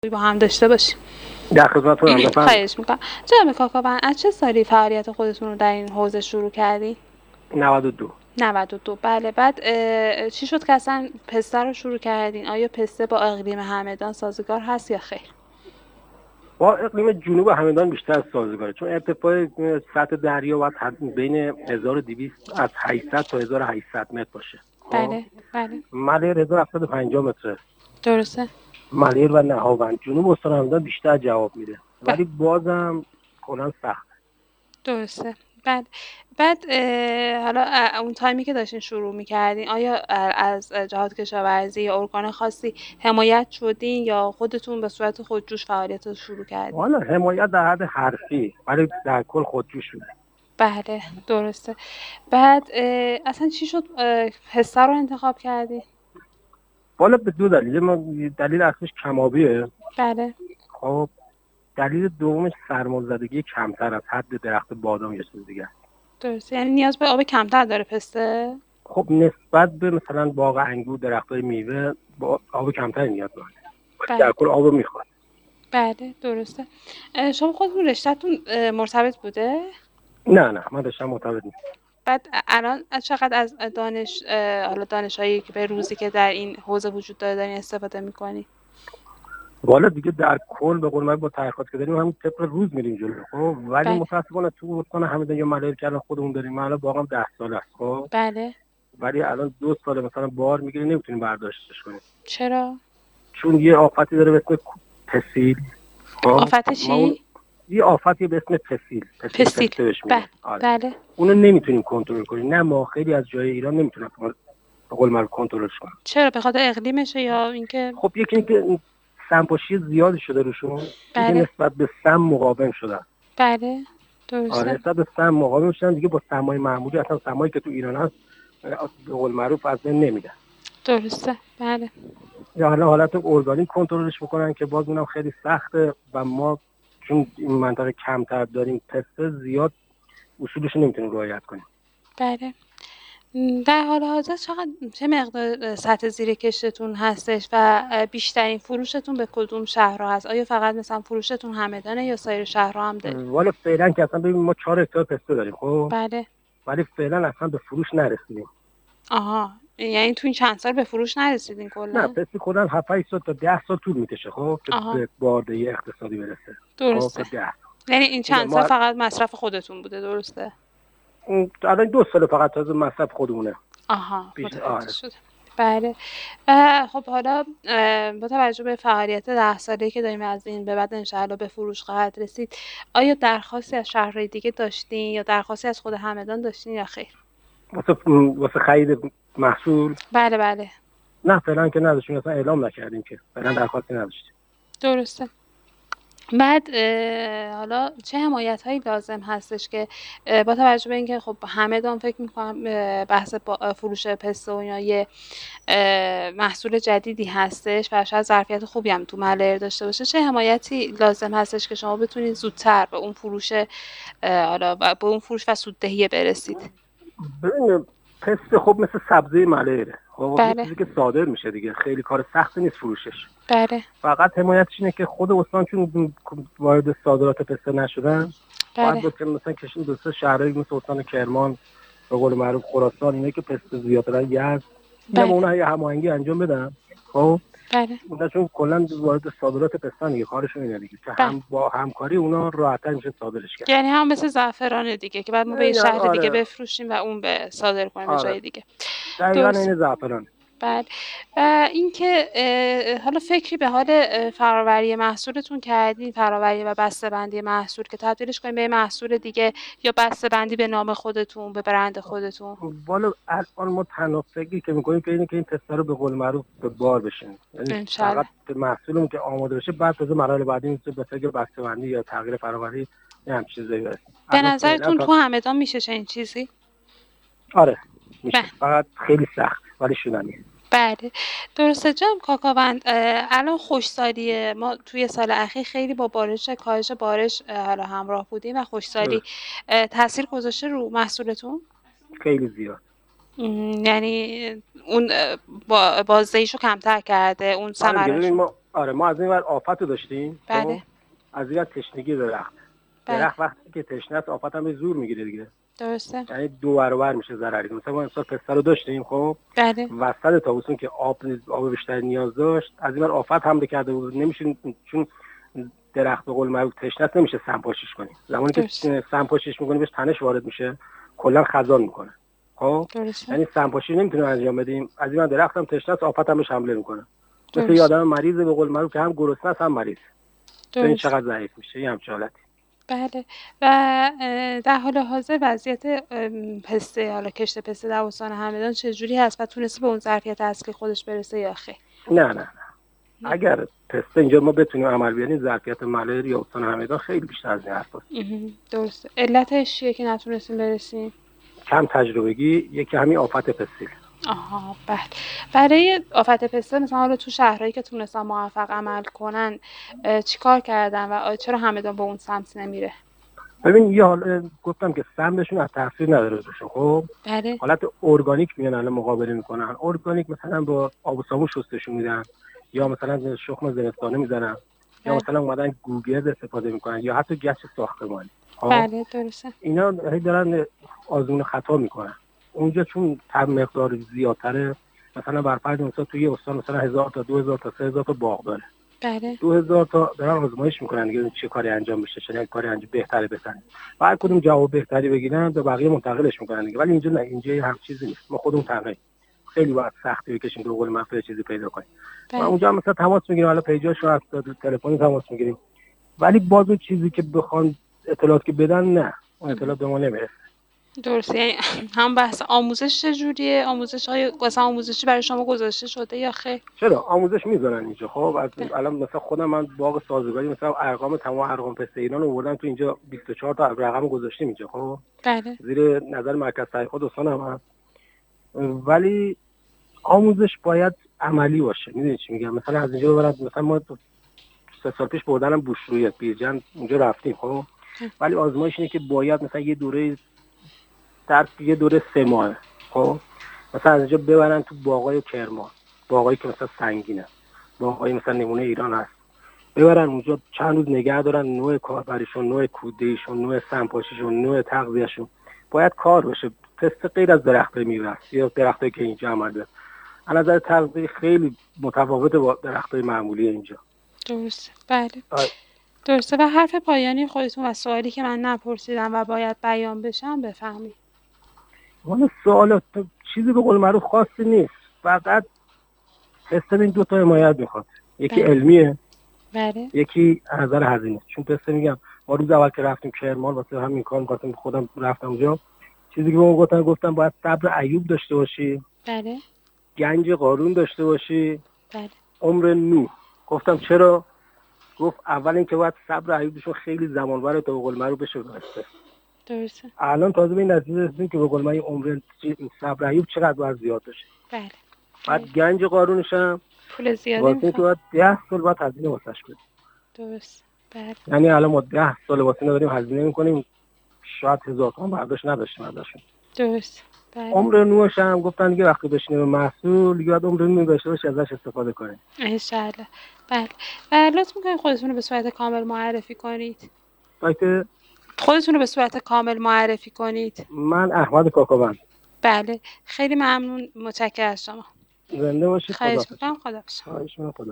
با هم داشته باشیم. در خدمتتونم. بفرمایید. خواهش میکنم. جناب کاکاوند، از چه سالی فعالیت خودتون رو در این حوزه شروع کردین؟ 92. 92. بله. بعد چی شد که اصلا پسته رو شروع کردین؟ آیا پسته با اقلیم همدان سازگار هست یا خیر؟ با اقلیم جنوب همدان بیشتر سازگاره، چون ارتفاع سطح دریا باید بین 1200 از 800 تا 1800 متر باشه. بله بله. ملیر 1750 متره. درسته. ملیر و نهاوند جنوب استان همدان بیشتر جواب میده، ولی بازم کلا سخت. درسته. بعد حالا اون تایمی که داشتین شروع میکردین، آیا از جهات کشاورزی یا ارگان خاصی حمایت شدین یا خودتون به صورت خودجوش فعالیت رو شروع کردین؟ حالا حمایت در حد حرفی، ولی در کل خودجوش بوده. بله درسته. بعد اصلا چی شد پسته رو انتخاب کردی؟ والا به دو دلیل. دلیل اصلیش کمابیه. بله. خب دلیل دومش سرمازدگی کمتر از حد درخت بادام یا چیز دیگه. درسته. یعنی نیاز به آب کمتر داره پسته؟ خب نسبت به مثلا باغ انگور، درختای میوه با آب کمتری نیاز داره. بله. در کل آب میخواد. بله درسته. شما خودتون رشته‌تون مرتبط بوده؟ نه من رشته‌ام مرتبط نیست. بعد الان چقدر از دانش‌هایی که به روزی که در این حوزه وجود داره دارین استفاده می‌کنی؟ والا دیگه در کل به قول من با تحقیقات که داریم هم طبق روز میریم جلو. خب ولی بله. متأسفانه تو استان همدان یا ملیر کردن خودمون داریم. من الان باغم 10 ساله است. خب بله. ولی الان 2 ساله مثلا بار میگیره، نمیتونیم برداشتش کنیم. چرا؟ چون یه آفتی داره به اسم پسیل. آفت چی؟ یه آفتی به اسم پسیل بهش میگن. بله. اونو نمیتونیم کنترل کنیم. نه ما خیلی از جای ایران نمیتونن به قول معروف کنترلش کنن. چرا؟ به خاطر اقلیمشه یا اینکه خب یکی اینکه سمپاشی زیادی شده روشون. بله. دیگه نسبت به سم مقاوم شدن. بله درسته. نسبت به سم مقاوم شدن دیگه. با سمای معمولی اصلا سمایی که تو ایران هست به قول معروف از بین نمیدن. درسته. بله. یا حالت ارگانیک کنترلش بکنن که باز اونم خیلی سخته و ما چون این منطقه کمتر داریم پسته، زیاد اصولش نمیتونیم رعایت کنیم. بله. در حال حاضر چه مقدار سطح زیر کشتتون هستش و بیشترین فروشتون به کدوم شهرها هست؟ آیا فقط مثلا فروشتون همدانه یا سایر شهرها هم دارید؟ والا فعلا که اصلا ببین ما 4 هکتار پسته داریم. خب بله. ولی فعلا اصلا به فروش نرسیدیم. آها، یعنی تو این چند سال به فروش نرسیدین کلا؟ نه پسته کلا 7 سال تا 10 سال طول میکشه. خب به بارده اقتصادی برسه. درسته. خب یعنی این چند سال فقط مصرف خودتون بوده، درسته؟ الان 2 سال فقط از مصرف خودمونه. آها متوجه شدم. بله. خب حالا با توجه به فعالیت 10 ساله‌ای که داریم از این به بعد انشاءالله به فروش خواهد رسید، آیا درخواستی از شهرهای دیگه داشتین یا درخواستی از خود همدان داشتین یا خیر؟ واسه خرید محصول؟ بله. نه فعلا که نداشتیم، اصلا اعلام نکردیم که فعلا درخواستی نداشتیم. درسته. بعد حالا چه حمایت هایی لازم هستش که با توجه به اینکه خب همدان فکر میکنم بحث فروش پسته و اینا یه محصول جدیدی هستش و شاید ظرفیت خوبی هم تو ملیر داشته باشه، چه حمایتی لازم هستش که شما بتونید زودتر به اون فروش و سوددهی برسید؟ ببین پسته خب مثل سبزی ملیره. خب بله. چیزی که صادر میشه دیگه، خیلی کار سختی نیست فروشش. بله. فقط حمایتش اینه که خود استان چون وارد صادرات پسته نشدن، باید بود که مثلا کشین 2 تا شهرایی مثل استان کرمان به قول معروف خراسان اینا که پسته زیاد دارن یزد اینا با اونها یه هماهنگی انجام بدن. خب بله. اونا چون کلا وارد صادرات پسته دیگه کارشون اینه دیگه که هم با همکاری اونا راحت‌تر میشه صادرش کرد. یعنی هم مثل زعفران دیگه که بعد ما به یه شهر دیگه بفروشیم و اون به صادر کنیم به جای دیگه. دقیقاً این زعفران. بله. اینکه حالا فکری به حال فرآوری محصولتون کردین، فرآوری و بسته‌بندی محصول که تبدیلش کنین به محصول دیگه یا بسته‌بندی به نام خودتون، به برند خودتون؟ والا الان ما تنها فکری که می‌کنیم که اینه که این پسته رو به قول معروف به بار بشین، یعنی فقط محصولمون که آماده بشه بعد از مراحل بعدی میشه به فکر بسته‌بندی یا تغییر فرآوری یا همین چیزایی برسیم. به نظرتون تو همدان میشه چنین چیزی؟ آره میشه. فقط خیلی سخت ولی شدنیه. بله درسته. جناب کاکاوند، الان خوشسالیه، ما توی سال اخیر خیلی با کاهش بارش حالا همراه بودیم و خوشسالی تاثیر گذاشته رو محصولتون؟ خیلی زیاد. یعنی اون بازدهیشو کمتر کرده، اون ثمرش؟ آره ما از این ور آفت رو داشتیم. بله. از این ور تشنگی درخت. بله. درخت وقتی که تشنه است آفت هم به زور میگیره دیگه. درسته. یعنی 2 برابر میشه ضرری. مثلا ما امسال پسته رو داشتیم، خب بله. وسط تابستون که آب بیشتر نیاز داشت، از این ور آفت حمله کرده بود، نمیشه، چون درخت به قول معروف تشنه است نمیشه سمپاشیش کنی. زمانی که سمپاشیش میکنی بهش تنش وارد میشه، کلا خزان میکنه. خب یعنی سمپاشی نمیتونیم انجام بدیم. از این درخت هم تشنه است، آفت هم بهش حمله میکنه. مثل یه آدم مریض به قول معروف که هم گرسنه است هم مریض. این چقدر ضعیف میشه یه همچین حالتی. بله. و در حال حاضر وضعیت پسته، حالا کشت پسته در استان همدان چجوری هست و تونسته به اون ظرفیت اصلی خودش برسه یا خیر؟ نه. اگر پسته اینجا ما بتونیم عمل بیاریم، ظرفیت ملر یا استان همدان خیلی بیشتر از این حرفاست. درسته. علتش چیه که نتونستیم برسیم؟ کم تجربگی، یکی همین آفت پستیل. آها بله. برای آفت پسته مثلا حالا تو شهرهایی که تونستن موفق عمل کنن چیکار کردن و چرا همدان به اون سمت نمیره؟ ببین یه حال گفتم که سمتشون از تاثیر نداره روشون. خب بله. حالت ارگانیک میان الان مقابله میکنن. ارگانیک مثلا با آب و صابون شستشون میدن، یا مثلا شخم زمستانه میزنن، یا مثلا اومدن گوگرد استفاده میکنن، یا حتی گچ ساختمانی. بله درسته. اینا دارن آزمون خطا میکنن. اونجا چون مقدار زیادتره، مثلا بر فرض مثلا توی استان مثلا 1000 تا 2000 تا 3000 تا باغ داره. بله. 2000 تا دارن آزمایش میکنن دیگه چه کاری انجام بشه، چه کاری انجام بهتره بزنن. هر کدوم جواب بهتری بگیرن به بقیه منتقلش میکنن دیگه. ولی اینجا نه، اینجا هم چیزی نیست. ما خودمون تنهایی خیلی وقت سختی بکشیم تو قول مفید چیزی پیدا کنیم. ما اونجا مثلا تماس میگیریم، حالا پیجاشو از تلفنی تماس میگیریم، ولی باز اون چیزی که بخوان اطلاعات که بدن، نه اون اطلاعات به ما نمیرسه. درسته. یعنی هم بحث آموزش چجوریه؟ آموزش‌های مثلا آموزشی برای شما گذاشته شده یا خیر؟ چرا آموزش میذارن اینجا. خب الان مثلا خودم من باغ سازگاری مثلا ارقام تمام ارقام پسته ایران آوردن تو اینجا، 24 تا رقم گذاشتیم اینجا. خب بله. زیر نظر مرکز تحقیقات استان هم هست، ولی آموزش باید عملی باشه. میدونی چی میگم؟ مثلا از اینجا ببرن، مثلا ما 3 سال پیش بردنم بوشرویت بیرجن اونجا رفتیم. خب ولی آزمایش اینه که باید مثلا یه دوره در یه دوره 3 ماه، خب مثلا از اینجا ببرن تو باغای کرمان، باغایی که مثلا سنگینه، باغایی مثلا نمونه ایران هست، ببرن اونجا چند روز نگه دارن، نوع کاربریشون، نوع کوده‌ایشون، نوع سمپاشیشون، نوع تغذیه‌شون باید کار بشه. پسته غیر از درختای میوه یا درختایی که اینجا عمل داره، از نظر تغذیه خیلی متفاوته با درختای معمولی اینجا. درسته. بله. درسته. و حرف پایانی خودتون و سوالی که من نپرسیدم و باید بیان بشم بفهمید. والا سوالات چیزی به قول معروف خاصی نیست، فقط پسته این 2 تا حمایت میخواد. یکی علمیه، بله. یکی از نظر هزینه. چون پسته میگم ما روز اول که رفتیم کرمان واسه همین کار می‌خواستم، خودم رفتم اونجا، چیزی که به ما گفتن باید صبر ایوب داشته باشی. بله. گنج قارون داشته باشی. بله. عمر نوح. گفتم چرا؟ گفت اول اینکه باید صبر ایوب بشه، خیلی زمان بره تا به قول معروف بشه پسته. درسته. الان تازه به این نتیجه رسیدیم که به قول معروف عمر صبر ایوب چقدر باید زیاد بشه. بله. بعد گنج قارونش هم پول زیادی میخواد. واسه که 10 سال بعد هزینه واسش بده. درست. بله. یعنی الان ما 10 سال واسه داریم هزینه می‌کنیم، شاید 1000 تومان برداشت نداشتیم ازشون. درست. بله. عمر نوش هم گفتن دیگه وقتی بشینه به محصول دیگه باید عمر نوش داشته باشه، ازش استفاده کنیم ان شاءالله. بله. و لطف می‌کنید خودتون رو به صورت کامل معرفی کنید. خودتون رو به صورت کامل معرفی کنید. من احمد کاکاوند. بله. خیلی ممنون، متشکرم از شما. زنده باشید. خواهش می‌کنم. خداحافظ.